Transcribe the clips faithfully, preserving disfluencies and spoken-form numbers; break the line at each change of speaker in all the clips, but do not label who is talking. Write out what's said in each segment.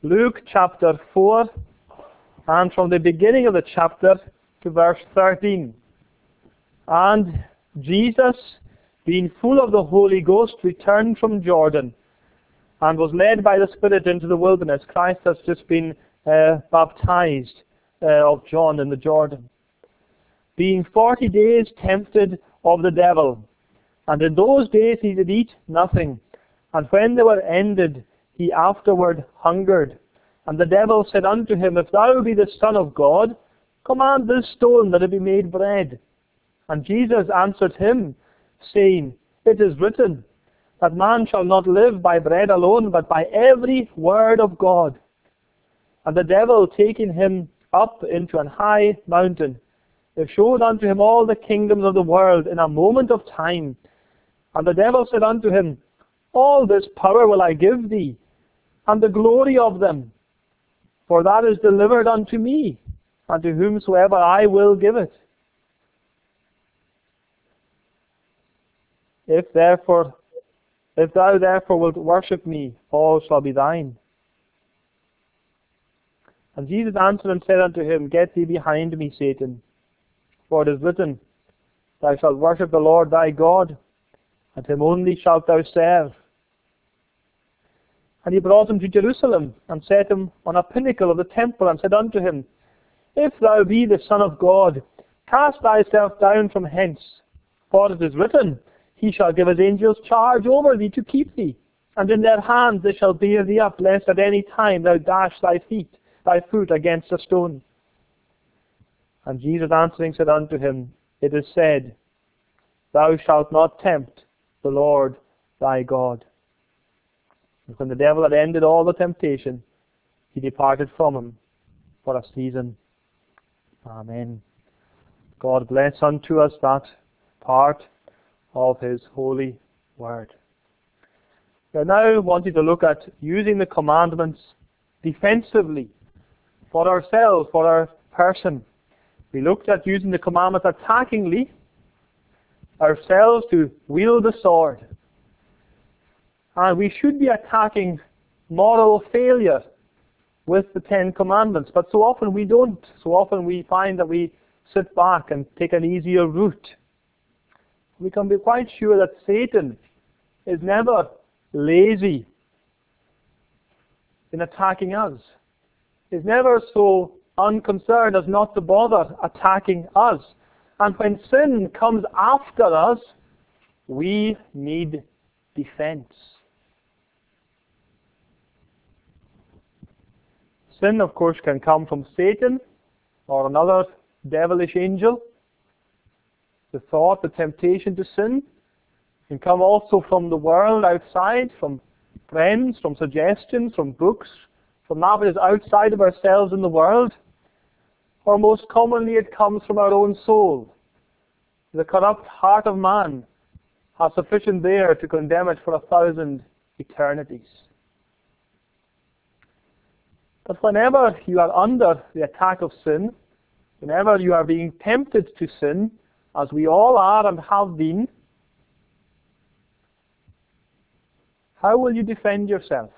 Luke chapter four, and from the beginning of the chapter to verse thirteen. And Jesus, being full of the Holy Ghost, returned from Jordan, and was led by the Spirit into the wilderness. Christ has just been uh, baptized uh, of John in the Jordan. Being forty days tempted of the devil. And in those days he did eat nothing. And when they were ended, he afterward hungered. And the devil said unto him, If thou be the Son of God, command this stone that it be made bread. And Jesus answered him, saying, It is written, that man shall not live by bread alone, but by every word of God. And the devil, taking him up into an high mountain, showed unto him all the kingdoms of the world in a moment of time. And the devil said unto him, All this power will I give thee, and the glory of them, for that is delivered unto me, and to whomsoever I will give it. If therefore, if thou therefore wilt worship me, all shall be thine. And Jesus answered and said unto him, Get thee behind me, Satan, for it is written, Thou shalt worship the Lord thy God, and him only shalt thou serve. And he brought him to Jerusalem, and set him on a pinnacle of the temple, and said unto him, If thou be the Son of God, cast thyself down from hence, for it is written, He shall give his angels charge over thee to keep thee, and in their hands they shall bear thee up, lest at any time thou dash thy feet, thy foot against a stone. And Jesus answering said unto him, It is said, Thou shalt not tempt the Lord thy God. And when the devil had ended all the temptation, he departed from him for a season. Amen. God bless unto us that part of his holy word. We are now wanting to look at using the commandments defensively for ourselves, for our person. We looked at using the commandments attackingly, ourselves to wield the sword. And we should be attacking moral failure with the Ten Commandments, but so often we don't. So often we find that we sit back and take an easier route. We can be quite sure that Satan is never lazy in attacking us. He's never so unconcerned as not to bother attacking us. And when sin comes after us, we need defense. Sin, of course, can come from Satan or another devilish angel. The thought, the temptation to sin can come also from the world outside, from friends, from suggestions, from books, from that which is outside of ourselves in the world. Or most commonly it comes from our own soul. The corrupt heart of man has sufficient there to condemn it for a thousand eternities. But whenever you are under the attack of sin, whenever you are being tempted to sin, as we all are and have been, how will you defend yourself?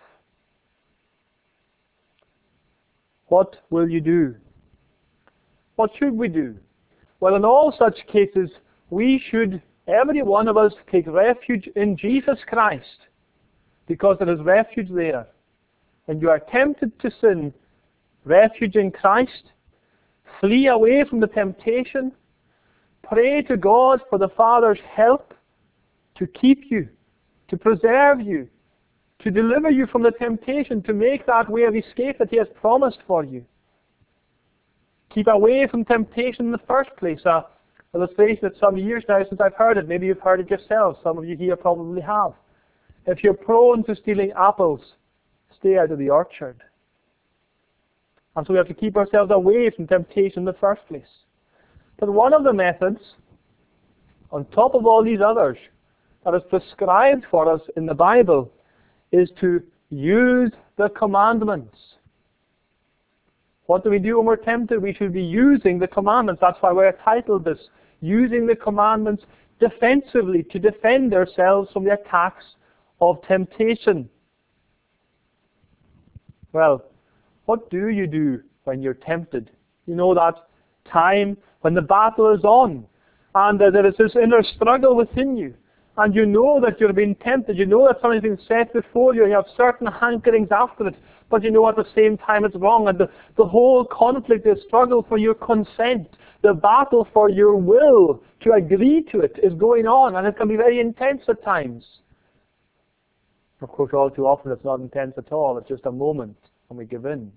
What will you do? What should we do? Well, in all such cases, we should, every one of us, take refuge in Jesus Christ, because there is refuge there. When you are tempted to sin, refuge in Christ, flee away from the temptation, pray to God for the Father's help to keep you, to preserve you, to deliver you from the temptation, to make that way of escape that He has promised for you. Keep away from temptation in the first place. Uh, illustration that some years now since I've heard it, maybe you've heard it yourself, some of you here probably have. If you're prone to stealing apples, stay out of the orchard. And so we have to keep ourselves away from temptation in the first place. But one of the methods, on top of all these others, that is prescribed for us in the Bible, is to use the commandments. What do we do when we're tempted? We should be using the commandments. That's why we're titled this, Using the Commandments Defensively, to defend ourselves from the attacks of temptation. Well, What do you do when you're tempted? You know that time when the battle is on, and uh, there is this inner struggle within you, and you know that you're being tempted, you know that something's been set before you, you have certain hankerings after it, but you know at the same time it's wrong, and the, the whole conflict, the struggle for your consent, the battle for your will to agree to it is going on, and it can be very intense at times. Of course, all too often it's not intense at all, it's just a moment when we give in.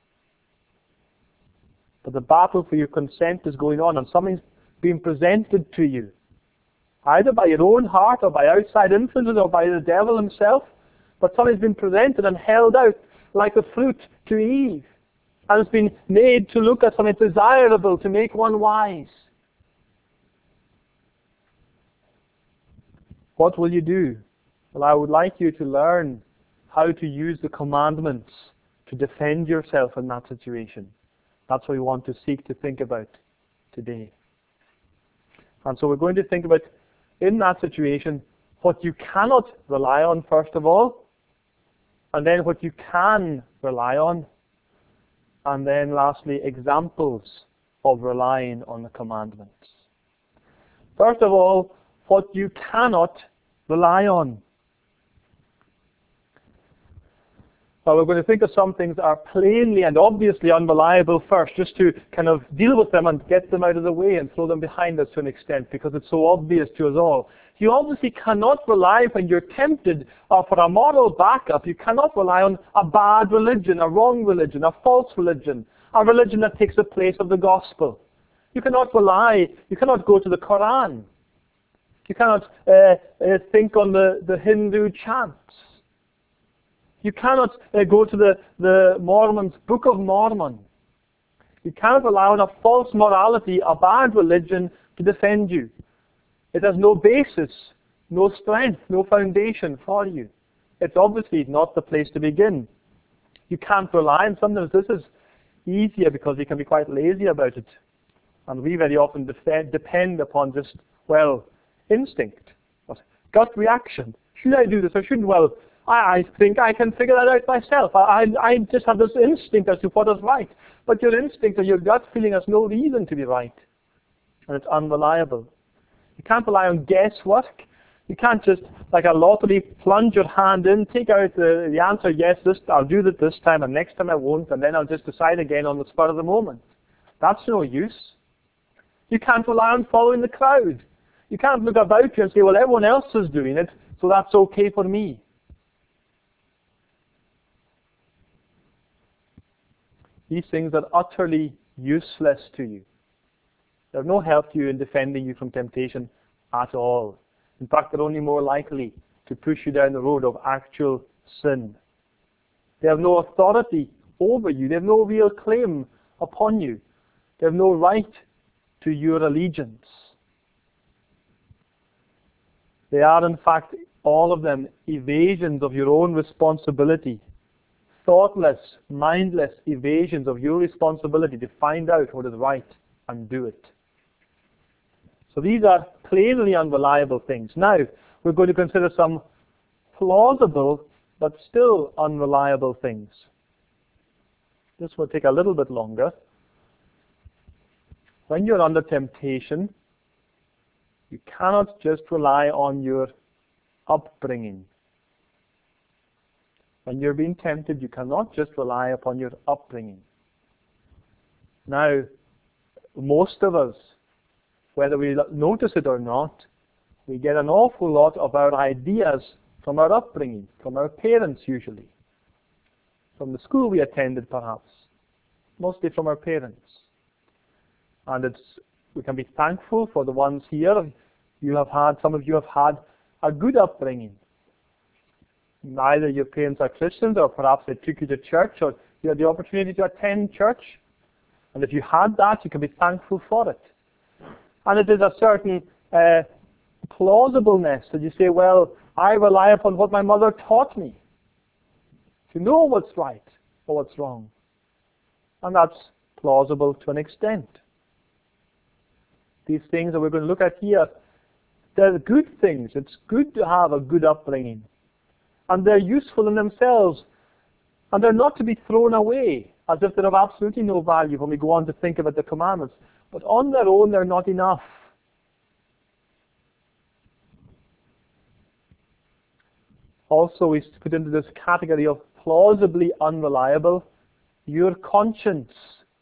But the battle for your consent is going on, and something's being presented to you, either by your own heart or by outside influences or by the devil himself, but something's been presented and held out like a fruit to Eve, and it's been made to look at something desirable, to make one wise. What will you do? Well, I would like you to learn how to use the commandments to defend yourself in that situation. That's what we want to seek to think about today. And so we're going to think about, in that situation, what you cannot rely on, first of all, and then what you can rely on, and then lastly, examples of relying on the commandments. First of all, what you cannot rely on. Well, we're going to think of some things that are plainly and obviously unreliable first, just to kind of deal with them and get them out of the way and throw them behind us to an extent, because it's so obvious to us all. You obviously cannot rely, when you're tempted uh, for a moral backup, you cannot rely on a bad religion, a wrong religion, a false religion, a religion that takes the place of the gospel. You cannot rely, you cannot go to the Quran. You cannot uh, uh, think on the, the Hindu chants. You cannot uh, go to the, the Mormons, Book of Mormon. You cannot rely on a false morality, a bad religion to defend you. It has no basis, no strength, no foundation for you. It's obviously not the place to begin. You can't rely, and sometimes this is easier because you can be quite lazy about it. And we very often defend, depend upon just, well, instinct, gut reaction. Should I do this or shouldn't? Well, I, I think I can figure that out myself. I, I, I just have this instinct as to what is right. But your instinct or your gut feeling has no reason to be right. And it's unreliable. You can't rely on guesswork. You can't just, like a lottery, plunge your hand in, take out the, the answer, yes, this, I'll do that this time, and next time I won't, and then I'll just decide again on the spur of the moment. That's no use. You can't rely on following the crowd. You can't look about you and say, well, everyone else is doing it, so that's okay for me. These things are utterly useless to you. They have no help to you in defending you from temptation at all. In fact, they're only more likely to push you down the road of actual sin. They have no authority over you. They have no real claim upon you. They have no right to your allegiance. They are, in fact, all of them evasions of your own responsibility. Thoughtless, mindless evasions of your responsibility to find out what is right and do it. So these are plainly unreliable things. Now, we're going to consider some plausible but still unreliable things. This will take a little bit longer. When you're under temptation, you cannot just rely on your upbringing. When you're being tempted, you cannot just rely upon your upbringing. Now, most of us, whether we notice it or not, we get an awful lot of our ideas from our upbringing, from our parents usually, from the school we attended perhaps, mostly from our parents. And it's, we can be thankful for the ones here. You have had, some of you have had a good upbringing. Either your parents are Christians, or perhaps they took you to church, or you had the opportunity to attend church. And if you had that, you can be thankful for it. And it is a certain uh, plausibleness that you say, well, I rely upon what my mother taught me to know what's right or what's wrong. And that's plausible to an extent. These things that we're going to look at here, they're good things. It's good to have a good upbringing. And they're useful in themselves. And they're not to be thrown away as if they're of absolutely no value when we go on to think about the commandments. But on their own, they're not enough. Also, we put into this category of plausibly unreliable, your conscience.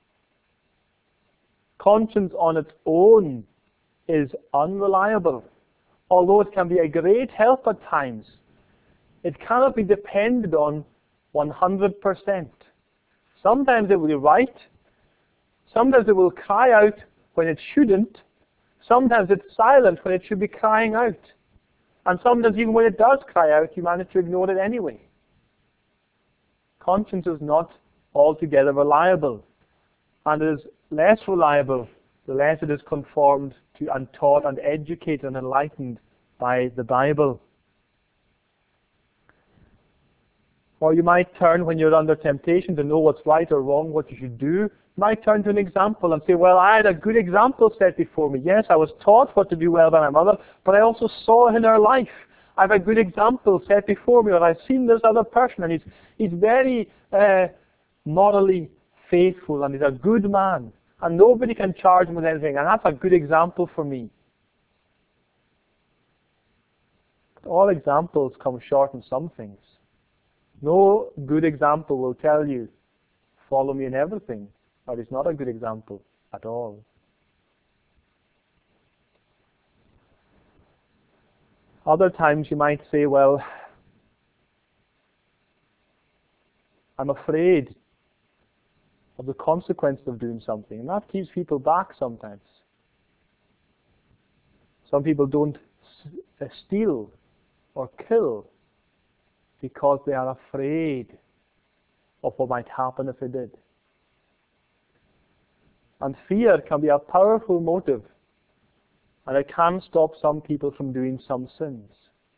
Conscience on its own is unreliable. Although it can be a great help at times, it cannot be depended on one hundred percent. Sometimes it will be right. Sometimes it will cry out when it shouldn't. Sometimes it's silent when it should be crying out. And sometimes even when it does cry out, you manage to ignore it anyway. Conscience is not altogether reliable. And it is less reliable the less it is conformed to and taught and educated and enlightened by the Bible. Or you might turn, when you're under temptation to know what's right or wrong, what you should do, you might turn to an example and say, well, I had a good example set before me. Yes, I was taught what to do well by my mother, but I also saw it in her life. I have a good example set before me, or I've seen this other person, and he's, he's very uh, morally faithful, and he's a good man, and nobody can charge him with anything, and that's a good example for me. But all examples come short in some things. No good example will tell you, follow me in everything, or it's not a good example at all. Other times you might say, well, I'm afraid of the consequences of doing something, and that keeps people back sometimes. Some people don't steal or kill because they are afraid of what might happen if they did. And fear can be a powerful motive, and it can stop some people from doing some sins.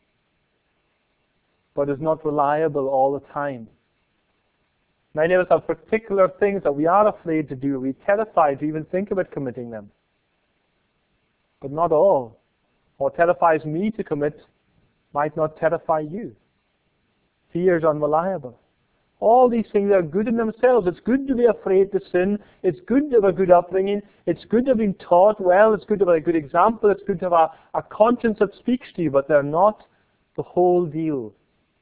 But it's not reliable all the time. Many of us have particular things that we are afraid to do. We're terrified to even think about committing them. But not all. What terrifies me to commit might not terrify you. Fear is unreliable. All these things are good in themselves. It's good to be afraid to sin. It's good to have a good upbringing. It's good to have been taught well. It's good to have a good example. It's good to have a, a conscience that speaks to you, but they're not the whole deal.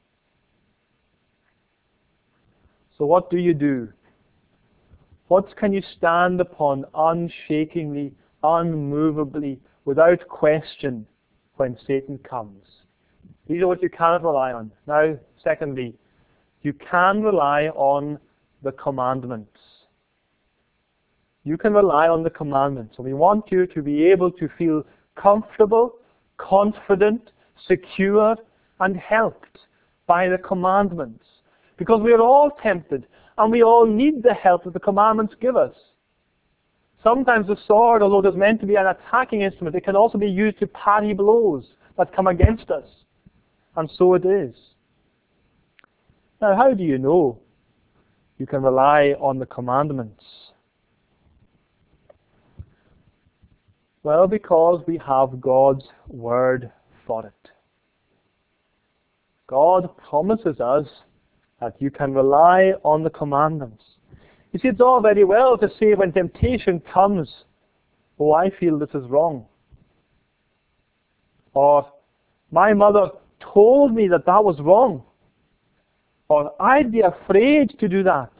So what do you do? What can you stand upon unshakingly, unmovably, without question when Satan comes? These are what you cannot rely on. Now, secondly, you can rely on the commandments. You can rely on the commandments. And we want you to be able to feel comfortable, confident, secure, and helped by the commandments. Because we are all tempted, and we all need the help that the commandments give us. Sometimes the sword, although it is meant to be an attacking instrument, it can also be used to parry blows that come against us. And so it is. Now, how do you know you can rely on the commandments? Well, because we have God's word for it. God promises us that you can rely on the commandments. You see, it's all very well to say when temptation comes, oh, I feel this is wrong. Or, my mother told me that that was wrong. Or, I'd be afraid to do that.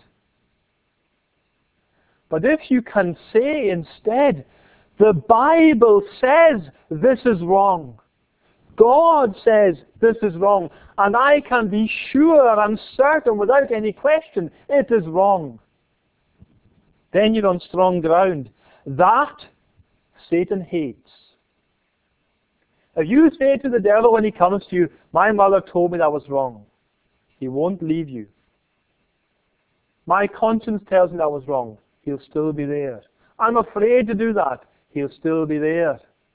But if you can say instead, the Bible says this is wrong. God says this is wrong. And I can be sure and certain without any question it is wrong. Then you're on strong ground. That Satan hates. If you say to the devil when he comes to you, my mother told me that was wrong, he won't leave you. My conscience tells me that was wrong, he'll still be there. I'm afraid to do that, he'll still be there.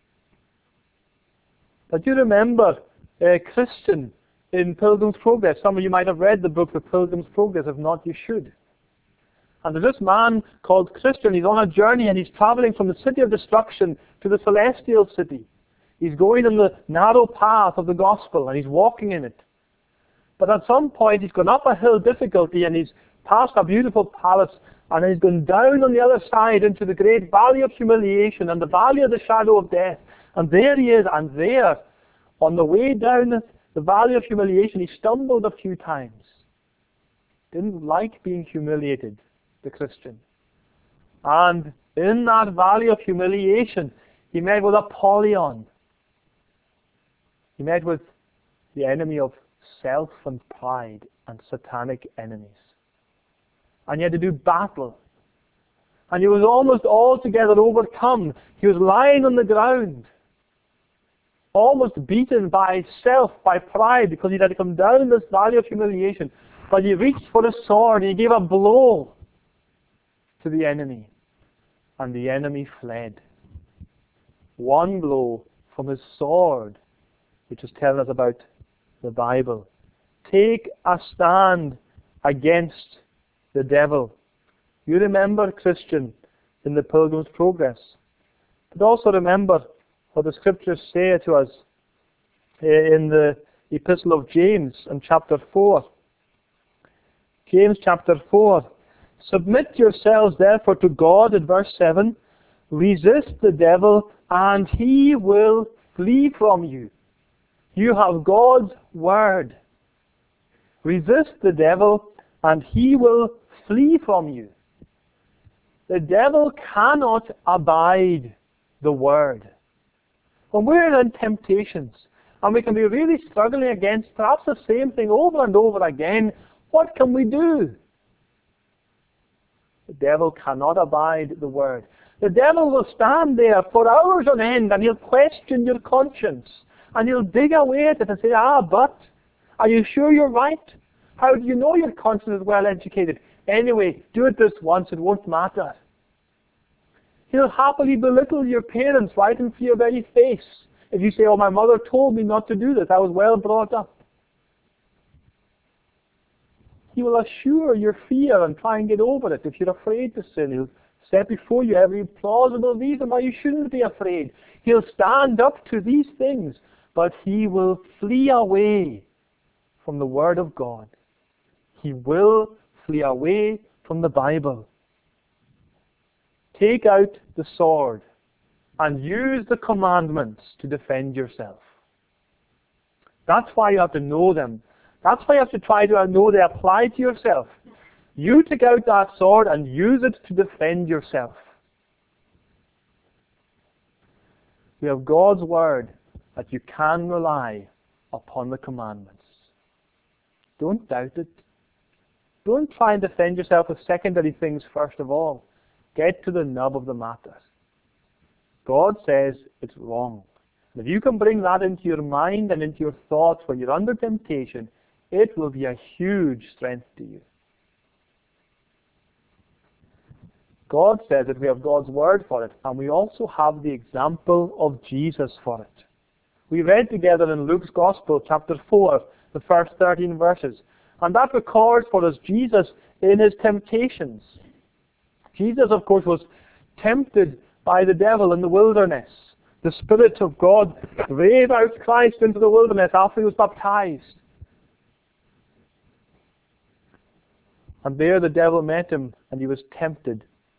But you remember uh, Christian in Pilgrim's Progress. Some of you might have read the book, The Pilgrim's Progress. If not, you should. And there's this man called Christian. He's on a journey and he's traveling from the city of destruction to the celestial city. He's going in the narrow path of the gospel and he's walking in it. But at some point he's gone up a hill difficulty and he's past a beautiful palace, and he's gone down on the other side into the great valley of humiliation and the valley of the shadow of death. And there he is, and there, on the way down the valley of humiliation, he stumbled a few times. Didn't like being humiliated, the Christian. And in that valley of humiliation, he met with Apollyon. He met with the enemy of self and pride and satanic enemies. And he had to do battle. And he was almost altogether overcome. He was lying on the ground, almost beaten by self, by pride, because he had to come down this valley of humiliation. But he reached for his sword and he gave a blow to the enemy. And the enemy fled. One blow from his sword, which is telling us about the Bible. Take a stand against the devil. You remember, Christian, in the Pilgrim's Progress. But also remember what the Scriptures say to us in the Epistle of James in chapter four. James chapter four. Submit yourselves therefore to God, in verse seven. Resist the devil, and he will flee from you. You have God's word. Resist the devil, and he will flee from you. The devil cannot abide the word. When we're in temptations, and we can be really struggling against perhaps the same thing over and over again, what can we do? The devil cannot abide the word. The devil will stand there for hours on end, and he'll question your conscience. And he'll dig away at it and say, ah, but, are you sure you're right? How do you know your conscience is well educated? Anyway, do it this once, it won't matter. He'll happily belittle your parents right into your very face. If you say, oh, my mother told me not to do this, I was well brought up. He will assure your fear and try and get over it. If you're afraid to sin, he'll set before you every plausible reason why you shouldn't be afraid. He'll stand up to these things, but he will flee away from the Word of God. He will flee away from the Bible. Take out the sword and use the commandments to defend yourself. That's why you have to know them. That's why you have to try to know they apply to yourself. You take out that sword and use it to defend yourself. We have God's word that you can rely upon the commandments. Don't doubt it. Don't try and defend yourself with secondary things first of all. Get to the nub of the matter. God says it's wrong. And if you can bring that into your mind and into your thoughts when you're under temptation, it will be a huge strength to you. God says that we have God's word for it, and we also have the example of Jesus for it. We read together in Luke's Gospel, chapter four, the first thirteen verses, and that records for us Jesus in his temptations. Jesus, of course, was tempted by the devil in the wilderness. The Spirit of God drave out Christ into the wilderness after he was baptized. And there the devil met him, and he was tempted.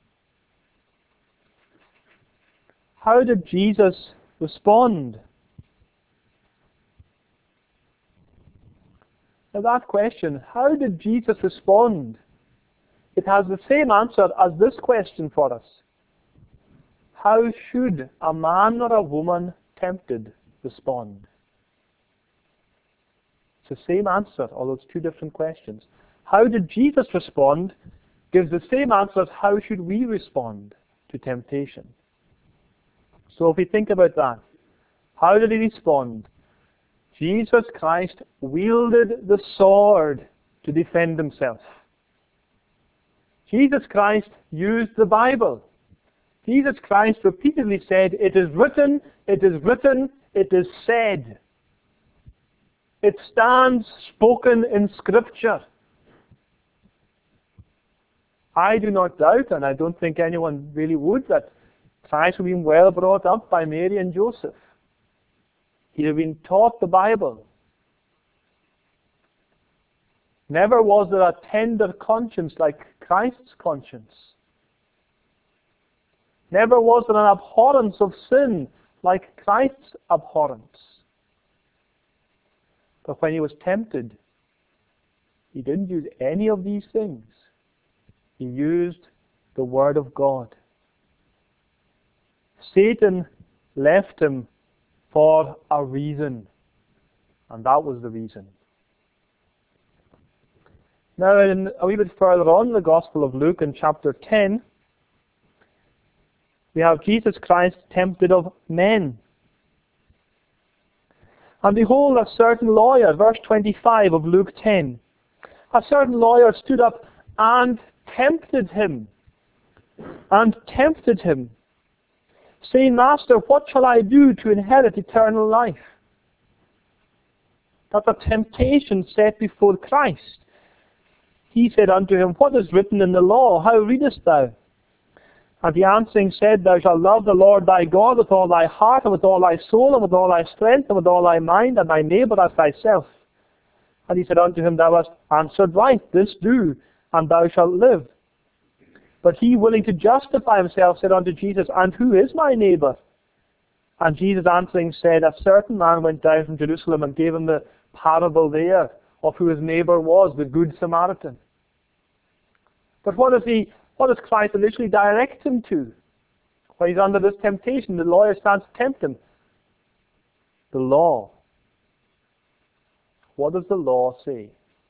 How did Jesus respond? Now that question, how did Jesus respond? It has the same answer as this question for us. How should a man or a woman tempted respond? It's the same answer, although it's two different questions. How did Jesus respond gives the same answer as how should we respond to temptation. So if we think about that, how did he respond? Jesus Christ wielded the sword to defend himself. Jesus Christ used the Bible. Jesus Christ repeatedly said, it is written, it is written, it is said. It stands spoken in Scripture. I do not doubt, and I don't think anyone really would, that Christ would have been well brought up by Mary and Joseph. He had been taught the Bible. Never was there a tender conscience like Christ's conscience. Never was there an abhorrence of sin like Christ's abhorrence. But when he was tempted, he didn't use any of these things. He used the Word of God. Satan left him for a reason, and that was the reason. Now, in a wee bit further on in the Gospel of Luke, in chapter ten, we have Jesus Christ tempted of men. And behold, a certain lawyer, verse twenty-five of Luke ten, a certain lawyer stood up and tempted him, and tempted him, saying, Master, what shall I do to inherit eternal life? That's a temptation set before Christ. He said unto him, What is written in the law? How readest thou? And he answering said, Thou shalt love the Lord thy God with all thy heart, and with all thy soul, and with all thy strength, and with all thy mind, and thy neighbour as thyself. And he said unto him, Thou hast answered right, this do, and thou shalt live. But he, willing to justify himself, said unto Jesus, And who is my neighbour? And Jesus answering said, A certain man went down from Jerusalem, and gave him the parable there of who his neighbour was, the Good Samaritan. But what does he, what does Christ initially direct him to? When he's under this temptation, the lawyer stands to tempt him. The law. What does the law say?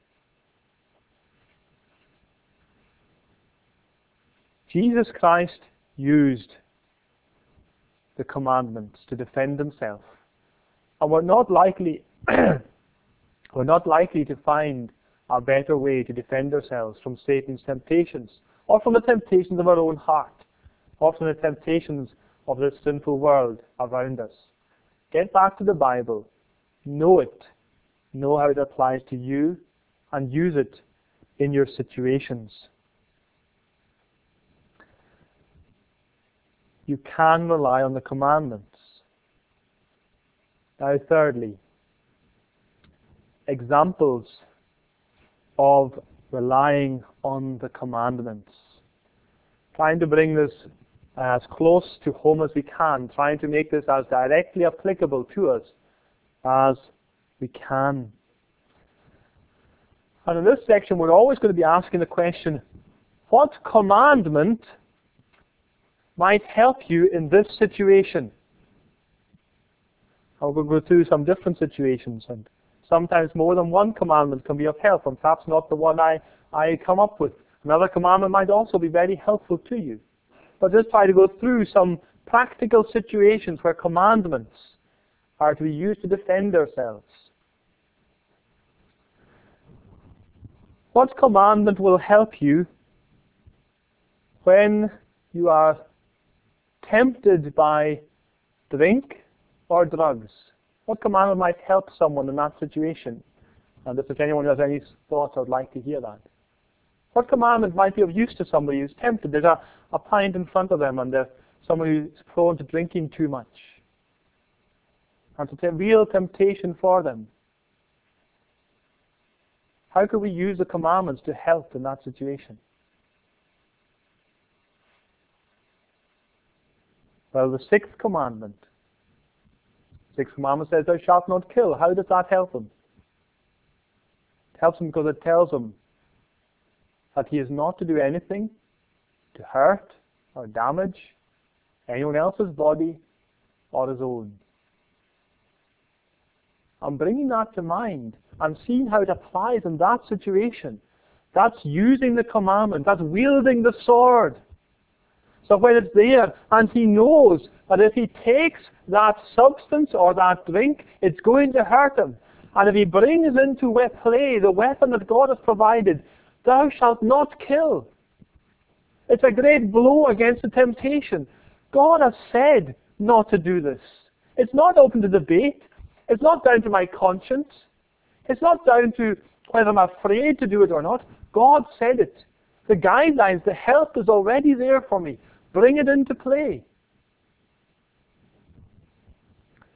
Jesus Christ used the commandments to defend himself. And we're not likely we're not likely to find a better way to defend ourselves from Satan's temptations, or from the temptations of our own heart, or from the temptations of this sinful world around us. Get back to the Bible, know it, know how it applies to you, and use it in your situations. You can rely on the commandments. Now, thirdly, examples of relying on the commandments. Trying to bring this as close to home as we can, trying to make this as directly applicable to us as we can. And in this section, we're always going to be asking the question, what commandment might help you in this situation? And we'll go through some different situations, and sometimes more than one commandment can be of help, and perhaps not the one I, I come up with. Another commandment might also be very helpful to you. But just try to go through some practical situations where commandments are to be used to defend ourselves. What commandment will help you when you are tempted by drink or drugs? What commandment might help someone in that situation? And if there's anyone who has any thoughts, I'd like to hear that. What commandment might be of use to somebody who's tempted? There's a, a pint in front of them, and there's someone who's prone to drinking too much. And it's a real temptation for them. How could we use the commandments to help in that situation? Well, the sixth commandment. The sixth commandment says, Thou shalt not kill. How does that help him? It helps him because it tells him that he is not to do anything to hurt or damage anyone else's body or his own. I'm bringing that to mind and seeing how it applies in that situation. That's using the commandment. That's wielding the sword. So when it's there, and he knows that if he takes that substance or that drink, it's going to hurt him. And if he brings into play the weapon that God has provided, Thou shalt not kill. It's a great blow against the temptation. God has said not to do this. It's not open to debate. It's not down to my conscience. It's not down to whether I'm afraid to do it or not. God said it. The guidelines, the help is already there for me. Bring it into play.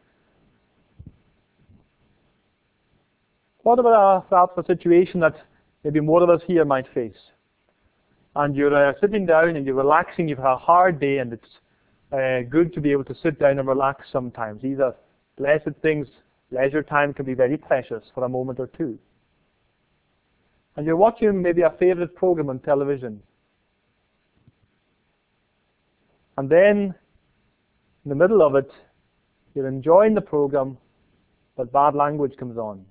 What about a, perhaps a situation that maybe more of us here might face. And you're uh, sitting down and you're relaxing, you've had a hard day, and it's uh, good to be able to sit down and relax sometimes. These are blessed things. Leisure time can be very precious for a moment or two. And you're watching maybe a favorite program on television. And then, in the middle of it, you're enjoying the program, but bad language comes on.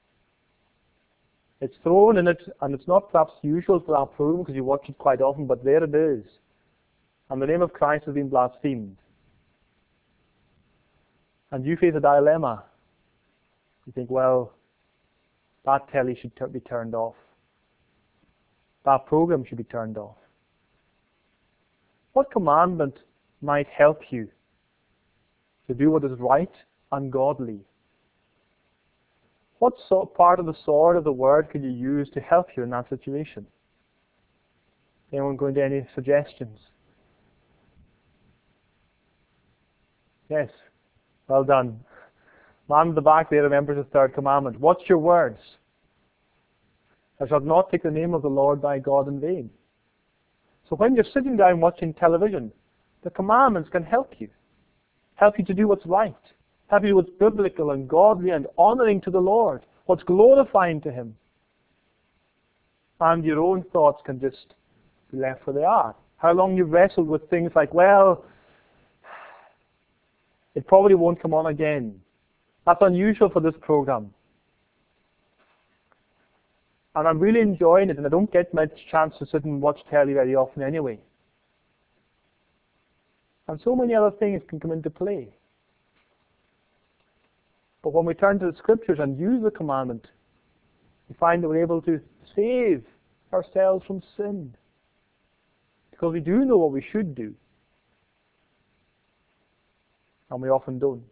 It's thrown in it, and it's not perhaps usual for our program because you watch it quite often, but there it is. And the name of Christ has been blasphemed. And you face a dilemma. You think, well, that telly should t- be turned off. That program should be turned off. What commandment might help you to do what is right and godly? What sort, part of the sword of the word could you use to help you in that situation? Anyone go into any suggestions? Yes. Well done. Man in the back there remembers the third commandment. Watch your words. Thou shalt not take the name of the Lord thy God in vain. So when you're sitting down watching television, the commandments can help you. Help you to do what's right. Help you to do what's biblical and godly and honoring to the Lord. What's glorifying to Him. And your own thoughts can just be left where they are. How long you've wrestled with things like, well, it probably won't come on again. That's unusual for this program. And I'm really enjoying it, and I don't get much chance to sit and watch telly very often anyway. And so many other things can come into play. But when we turn to the Scriptures and use the commandment, we find that we're able to save ourselves from sin. Because we do know what we should do. And we often don't.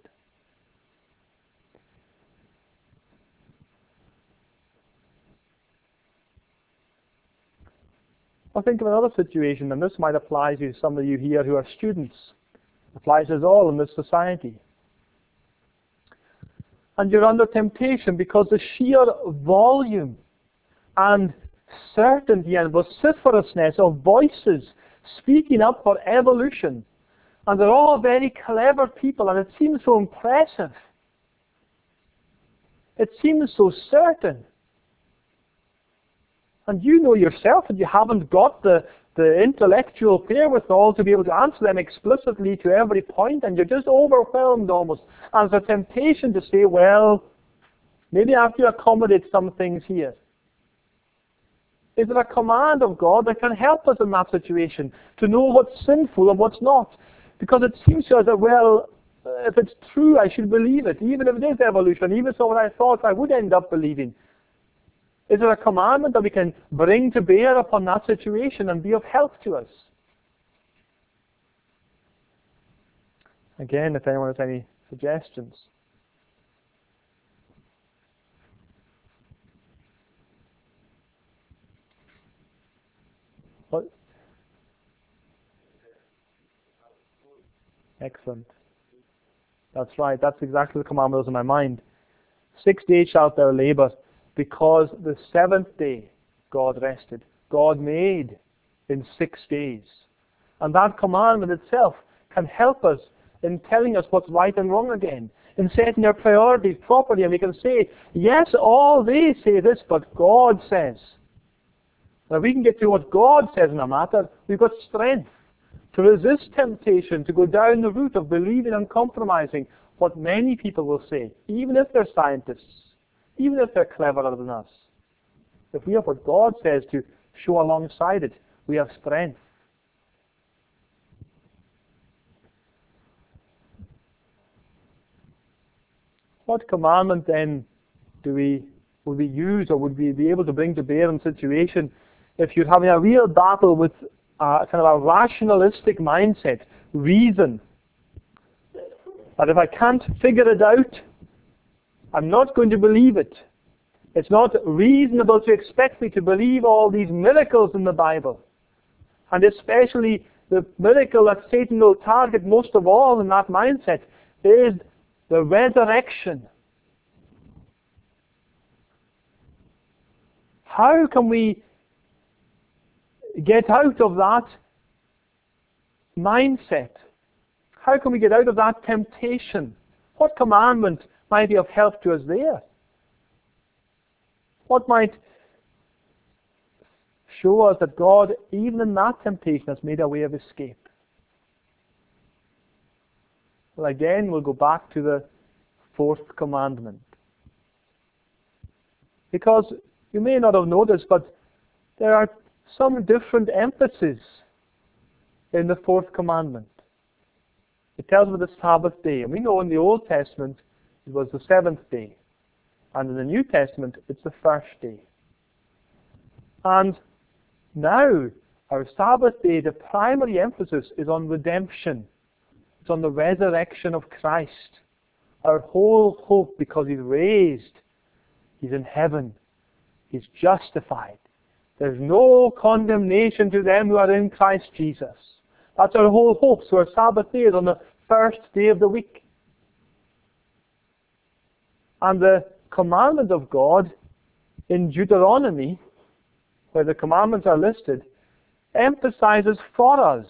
I'll think of another situation, and this might apply to some of you here who are students. It applies to us all in this society. And you're under temptation because the sheer volume and certainty and vociferousness of voices speaking up for evolution. And they're all very clever people, and it seems so impressive. It seems so certain. And you know yourself that you haven't got the, the intellectual wherewithal to be able to answer them explicitly to every point, and you're just overwhelmed almost. And there's a temptation to say, well, maybe I have to accommodate some things here. Is there a command of God that can help us in that situation to know what's sinful and what's not? Because it seems to us that, well, if it's true, I should believe it, even if it is evolution, even so what I thought I would end up believing. Is there a commandment that we can bring to bear upon that situation and be of help to us? Again, if anyone has any suggestions. What? Excellent. That's right. That's exactly the commandment that was in my mind. Six days shalt thou labor, because the seventh day God rested. God made in six days. And that commandment itself can help us in telling us what's right and wrong again, in setting our priorities properly, and we can say, yes, all they say this, but God says. And if we can get to what God says in a matter, we've got strength to resist temptation, to go down the route of believing and compromising what many people will say, even if they're scientists, even if they're cleverer than us. If we have what God says to show alongside it, we have strength. What commandment then do we would we use, or would we be able to bring to bear in a situation if you're having a real battle with a kind of a rationalistic mindset, reason, that if I can't figure it out, I'm not going to believe it. It's not reasonable to expect me to believe all these miracles in the Bible. And especially the miracle that Satan will target most of all in that mindset is the resurrection. how can we get out of that mindset? How can we get out of that temptation? What commandment might be of help to us there? What might show us that God, even in that temptation, has made a way of escape? Well, again, we'll go back to the fourth commandment. Because you may not have noticed, but there are some different emphases in the fourth commandment. It tells about the Sabbath day. And we know in the Old Testament it was the seventh day. And in the New Testament it's the first day. And now, our Sabbath day, the primary emphasis is on redemption. It's on the resurrection of Christ. Our whole hope, because He's raised, He's in heaven, He's justified. There's no condemnation to them who are in Christ Jesus. That's our whole hope. So our Sabbath day is on the first day of the week. And the commandment of God in Deuteronomy, where the commandments are listed, emphasizes for us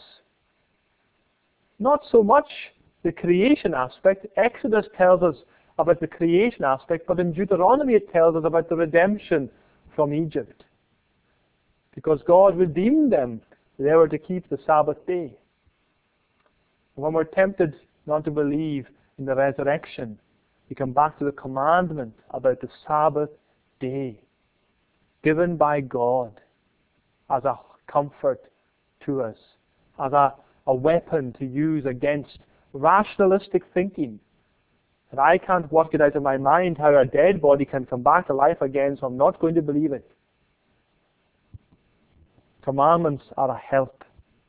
not so much the creation aspect. Exodus tells us about the creation aspect, but in Deuteronomy it tells us about the redemption from Egypt. Because God redeemed them, they were to keep the Sabbath day. And when we're tempted not to believe in the resurrection, we come back to the commandment about the Sabbath day, given by God as a comfort to us, as a, a weapon to use against rationalistic thinking. And I can't work it out in my mind how a dead body can come back to life again, so I'm not going to believe it. Commandments are a help.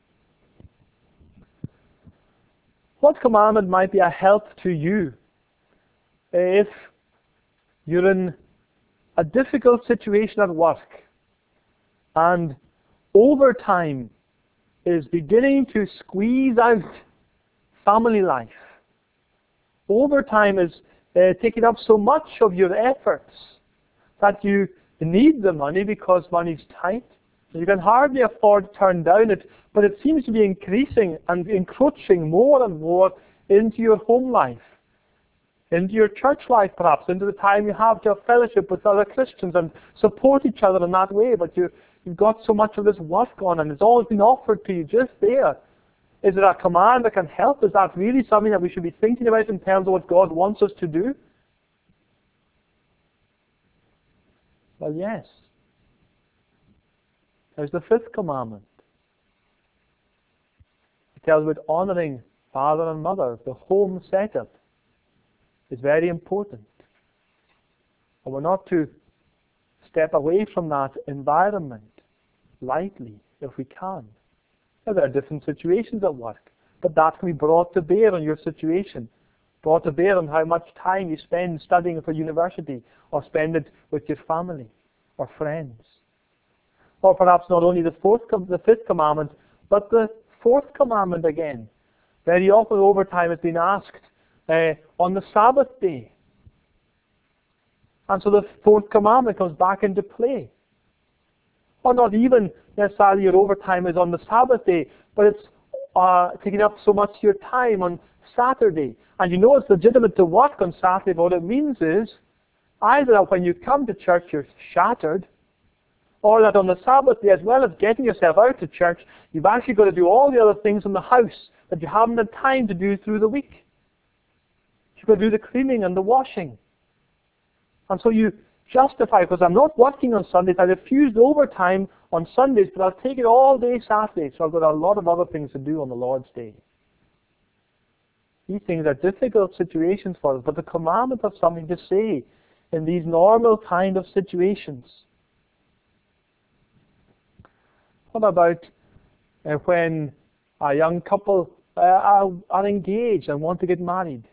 What commandment might be a help to you if you're in a difficult situation at work and overtime is beginning to squeeze out family life? Overtime is uh, taking up so much of your efforts that you need the money because money's tight. You can hardly afford to turn down it, but it seems to be increasing and encroaching more and more into your home life, into your church life perhaps, into the time you have to have fellowship with other Christians and support each other in that way. But you, you've got so much of this work on and it's always been offered to you just there. Is it a command that can help? Is that really something that we should be thinking about in terms of what God wants us to do? Well, yes. There's the fifth commandment. It tells about honoring father and mother. The home setup is very important. And we're not to step away from that environment lightly if we can. Now, there are different situations at work, but that can be brought to bear on your situation, brought to bear on how much time you spend studying for university, or spend it with your family or friends. Or perhaps not only the fourth, the fifth commandment, but the fourth commandment again. Very often overtime has been asked uh, on the Sabbath day. And so the fourth commandment comes back into play. Or not even necessarily your overtime is on the Sabbath day, but it's uh, taking up so much of your time on Saturday. And you know it's legitimate to work on Saturday, but what it means is either that when you come to church you're shattered, or that on the Sabbath day, as well as getting yourself out to church, you've actually got to do all the other things in the house that you haven't had time to do through the week. You've got to do the cleaning and the washing. And so you justify, because I'm not working on Sundays, I refused overtime on Sundays, but I'll take it all day Saturday, so I've got a lot of other things to do on the Lord's Day. These things are difficult situations for us, but the commandment has something to say in these normal kind of situations. What about uh, when a young couple uh, are, are engaged and want to get married?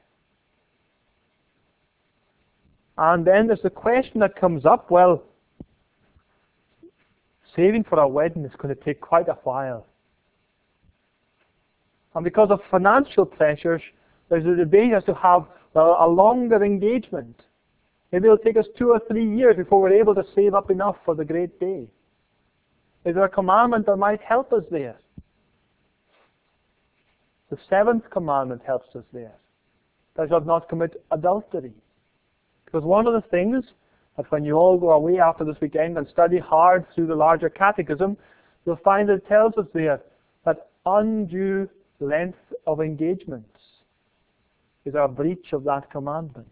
And then there's the question that comes up, well, saving for a wedding is going to take quite a while. And because of financial pressures, there's a debate as to have well, a longer engagement. Maybe it'll take us two or three years before we're able to save up enough for the great day. Is there a commandment that might help us there? The seventh commandment helps us there. Thou shalt not commit adultery. Because one of the things that when you all go away after this weekend and study hard through the larger catechism, you'll find that it tells us there that undue length of engagements is a breach of that commandment.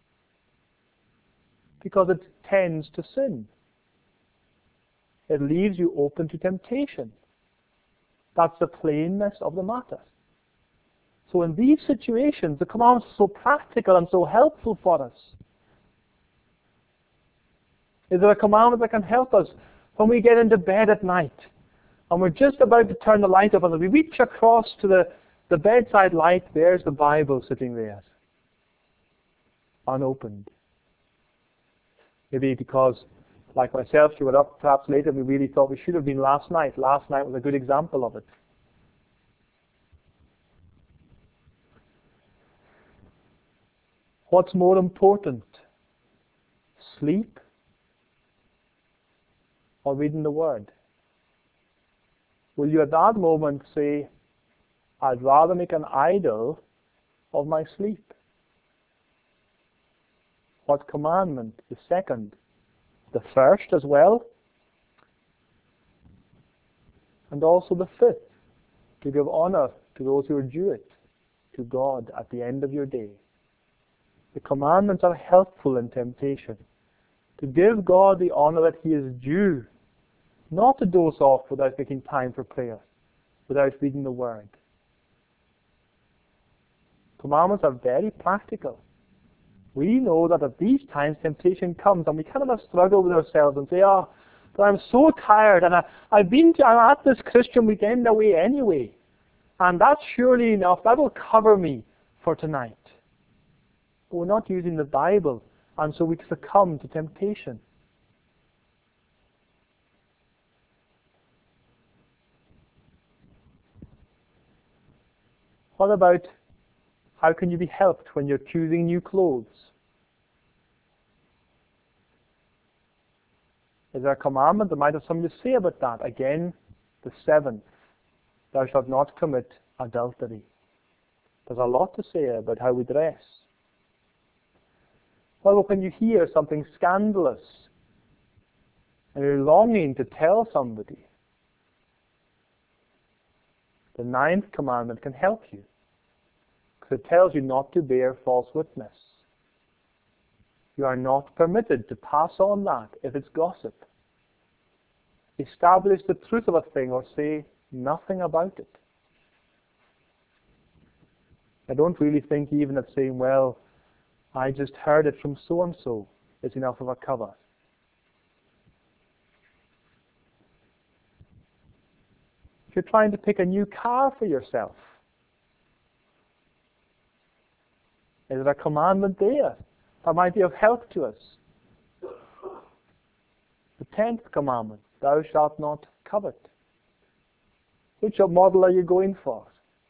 Because it tends to sin. It leaves you open to temptation. That's the plainness of the matter. So in these situations, the commandments are so practical and so helpful for us. Is there a commandment that can help us when we get into bed at night and we're just about to turn the light up and we reach across to the, the bedside light, there's the Bible sitting there, unopened. Maybe because, like myself, you were up perhaps later and we really thought we should have been last night. Last night was a good example of it. What's more important? Sleep or reading the Word? Will you at that moment say, I'd rather make an idol of my sleep? What commandment? The second. The first as well. And also the fifth. To give honor to those who are due it, to God at the end of your day. The commandments are helpful in temptation. To give God the honor that He is due. Not to doze off without making time for prayer, without reading the Word. Commandments are very practical. We know that at these times temptation comes and we kind of struggle with ourselves and say, oh, but I'm so tired and I, I've been to, I'm at this Christian weekend away anyway. And that's surely enough. That will cover me for tonight. But we're not using the Bible, and so we succumb to temptation. What about how can you be helped when you're choosing new clothes? Is there a commandment that might have something to say about that? Again, the seventh. Thou shalt not commit adultery. There's a lot to say about how we dress. Well, when you hear something scandalous and you're longing to tell somebody, the ninth commandment can help you. Because it tells you not to bear false witness. You are not permitted to pass on that if it's gossip. Establish the truth of a thing or say nothing about it. I don't really think even that saying, well, I just heard it from so-and-so is enough of a cover. If you're trying to pick a new car for yourself, is there a commandment there that might be of help to us? The tenth commandment, thou shalt not covet. Which model are you going for?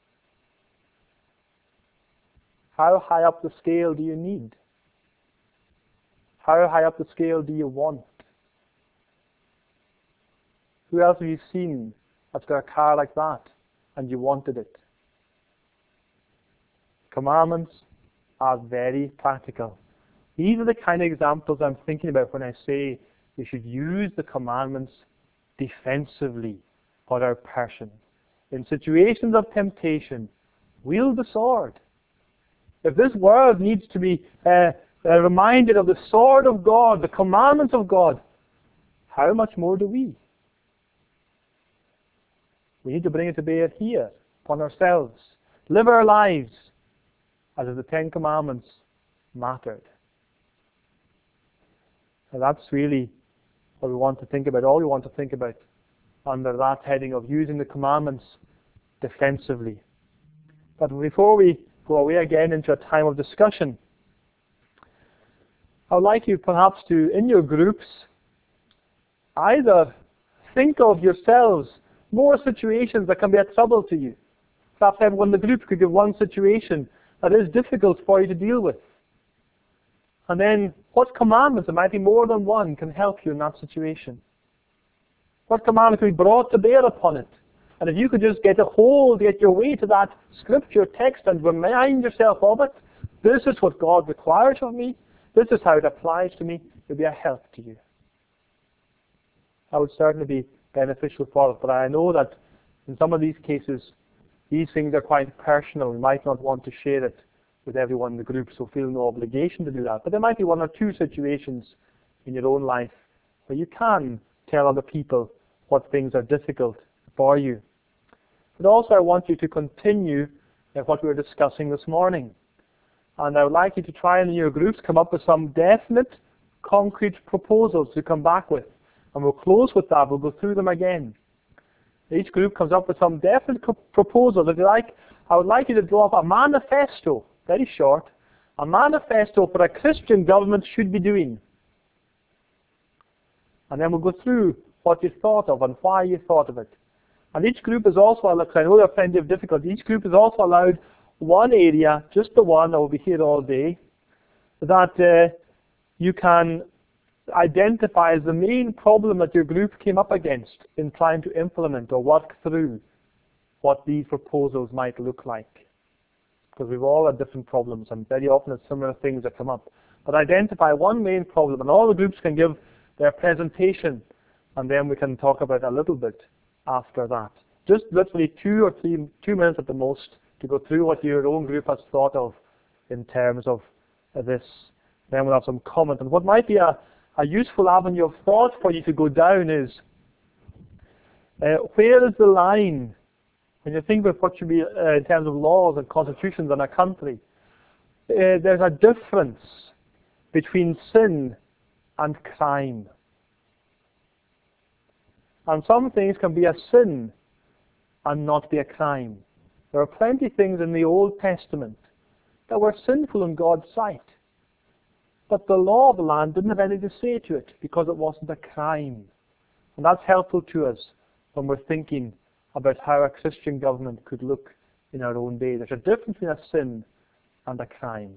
How high up the scale do you need? How high up the scale do you want? Who else have you seen that's got a car like that and you wanted it? Commandments are very practical. These are the kind of examples I'm thinking about when I say we should use the commandments defensively for our person. In situations of temptation, wield the sword. If this world needs to be uh, uh, reminded of the sword of God, the commandments of God, how much more do we? We need to bring it to bear here, upon ourselves. Live our lives as if the Ten Commandments mattered. And that's really what we want to think about, all we want to think about under that heading of using the commandments defensively. But before we go away again into a time of discussion, I would like you perhaps to, in your groups, either think of yourselves more situations that can be a trouble to you. Perhaps everyone in the group could give one situation that is difficult for you to deal with. And then, what commandments, there might be more than one, can help you in that situation? What commandment can be brought to bear upon it? And if you could just get a hold, get your way to that scripture text and remind yourself of it, this is what God requires of me, this is how it applies to me, it will be a help to you. That would certainly be beneficial for us, but I know that in some of these cases, these things are quite personal. We might not want to share it with everyone in the group, so feel no obligation to do that. But there might be one or two situations in your own life where you can tell other people what things are difficult for you. But also I want you to continue what we were discussing this morning. And I would like you to try in your groups come up with some definite, concrete proposals to come back with. And we'll close with that. We'll go through them again. Each group comes up with some definite proposals. If you like, I would like you to draw up a manifesto, very short, a manifesto for a Christian government should be doing. And then we'll go through what you thought of and why you thought of it. And each group is also allowed, because I know there are plenty of difficulties, each group is also allowed one area, just the one that will be here all day, that uh, you can identify as the main problem that your group came up against in trying to implement or work through what these proposals might look like. Because we've all had different problems, and very often it's similar things that come up. But identify one main problem, and all the groups can give their presentation, and then we can talk about it a little bit after that. Just literally two or three, two minutes at the most to go through what your own group has thought of in terms of uh, this. Then we'll have some comment. And what might be a, a useful avenue of thought for you to go down is, uh, where is the line, when you think about what should be uh, in terms of laws and constitutions in a country, uh, there's a difference between sin and crime. And some things can be a sin and not be a crime. There are plenty of things in the Old Testament that were sinful in God's sight. But the law of the land didn't have anything to say to it because it wasn't a crime. And that's helpful to us when we're thinking about how a Christian government could look in our own day. There's a difference between a sin and a crime.